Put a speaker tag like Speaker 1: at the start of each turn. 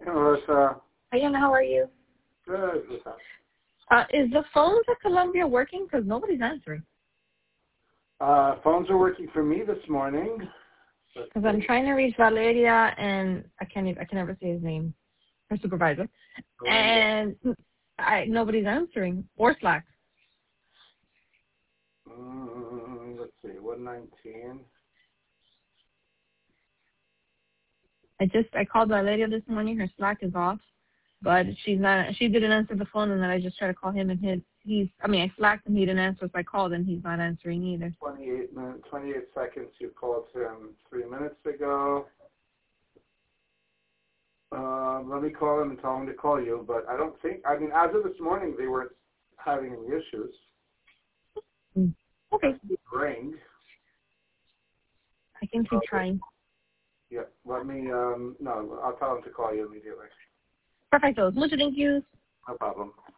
Speaker 1: Hey, Melissa.
Speaker 2: Hi, Anna. How are you?
Speaker 1: Good. What's up?
Speaker 2: Is the phones at Columbia working? Because nobody's answering.
Speaker 1: Phones are working for me this morning.
Speaker 2: Because I'm trying to reach Valeria, and I can never say his name, her supervisor, and nobody's answering, or Slack.
Speaker 1: Let's see, 119.
Speaker 2: I called Valeria this morning. Her Slack is off, but she's not. She didn't answer the phone, and then I just tried to call him, and I Slacked and he didn't answer, so I called, and he's not answering either.
Speaker 1: 28 seconds. You called him 3 minutes ago. Let me call him and tell him to call you, but I don't think. I mean, as of this morning, they weren't having any issues.
Speaker 2: Okay.
Speaker 1: Ring.
Speaker 2: I can keep trying.
Speaker 1: Yeah. Let me. No, I'll tell him to call you immediately.
Speaker 2: Perfecto. Muchas thank you.
Speaker 1: No problem.